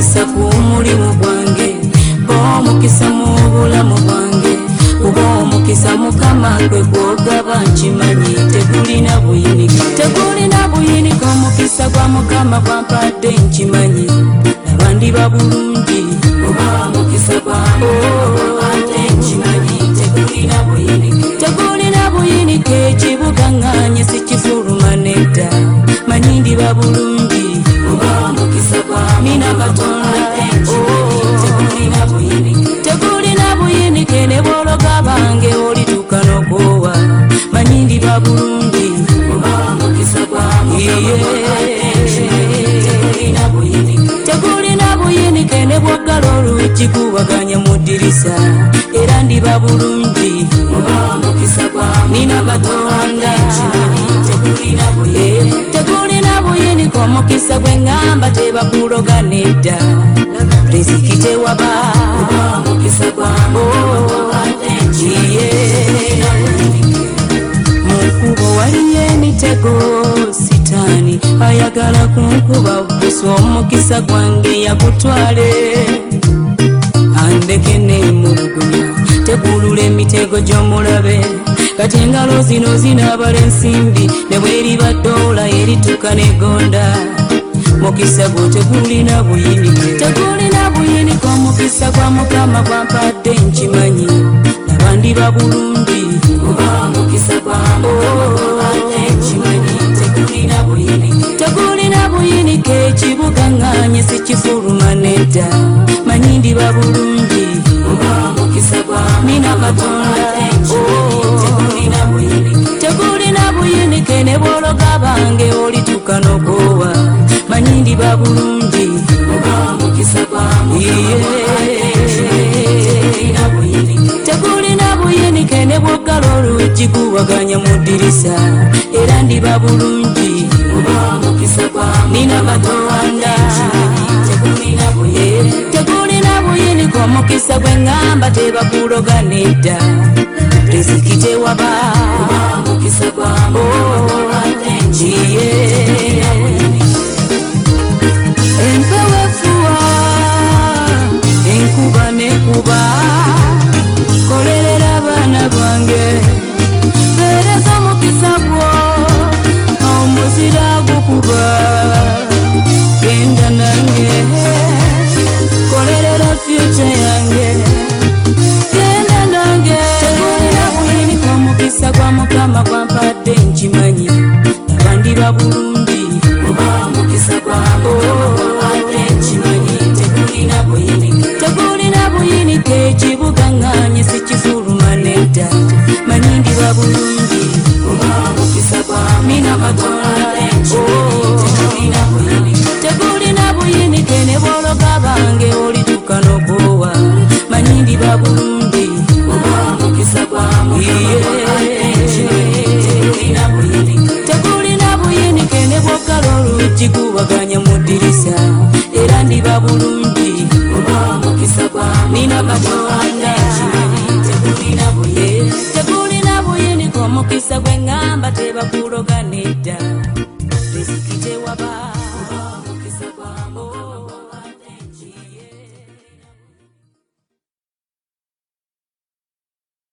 omukisa ku mulimu gwange, omukisa mu bulamu bwange, kuba omukisa mukama gwe gwogaba nkimanyi, tegulina buyinike, tegulina buyinike, omukisa gwa mukama gwampadde nkimanyi, laba ndiba bulungi, kuba omukisa gwange gwampadde nkimanyi, tegulina buyinike, tegulina buyinike, ekibuga nganye sikifuluma nedda, manyi ndiba bulungi, kuba omukisa gwange nina Katonda, tegulina buyinike, tegulina buyinike, ne bw'ologa bange olituuka n'okoowa, manyi ndiba bulungi, kuba omukisa gwange tegulina buyinike, tegulina buyinike, ne bw'oggala oluggi kubaganya mu ddirisa, era ndiba bulungi, kuba omukisa gwange nina Katonda, tegulina buyinike, tegulina buyinike, omukisa gwe ngamba tebakuloga nedda, riziki tewaba, kuba omukisa gwange munkubo waliyo emitego, sitaani ayagala kunkuba busa, omukisa gwange yakutwale, andeke neemulugunya, tegulula emitego gy'omulabe, kati engalo zino zinaabala ensimbi, ne bweriba ddoola erituuka negonda, mukisa gwo tegulina buyinike, tegulina buyinike, omukisa gwa mukama gwampadde nkimanyi, laba ndiba bulungi, kuba omukisa gwange gwampadde nkimanyi, tegulina buyinike, tegulina buyinike, ekibuga nganye sikifuluma nedda, manyi ndiba bulungi, kuba omukisa gwange nina Katonda, tegulina buyinike, tegulina buyinike, ne bw'ologa bange olituuka n'okoowa, manyi ndiba bulungi, kuba omukisa gwange tegulina buyinike, tegulina buyinike, ne bw'oggala oluggi kubaganya mu ddirisa, era ndiba bulungi, kuba omukisa gwange nina Katonda, tegulina buyinike, tegulina buyinike, omukisa gwe ngamba tebakuloga nedda, riziki tewaba, kuba omukisa gwange empewo efuwa, enkuba nekuba, kolerera abaana bange, pereza omukisa gwo, omuzira gukuba, genda nange, kolerera future yange, genda nange, tegulina buyinike, omukisa gwa mukama gwampadde nkimanyi, laba ndiba bulungi, kuba omukisa gwange gwampadde nkimanyi, tegulina buyinike, tegulina buyinike, ekibuga nganye sikifuluma nedda, manyi ndiba bulungi, kuba omukisa gwange nina Katonda, tegulina buyinike, tegulina buyinike, ne bw'ologa bange olituuka n'okoowa, manyi ndiba bulungi, kuba omukisa gwange tegulina buyinike, tegulina buyinike, ne bw'oggala oluggi kubaganya mu ddirisa, era ndiba bulungi, kuba omukisa gwange nina Katonda, tegulina buyinike, tegulina buyinike, omukisa gwe ngamba tebakuloga nedda.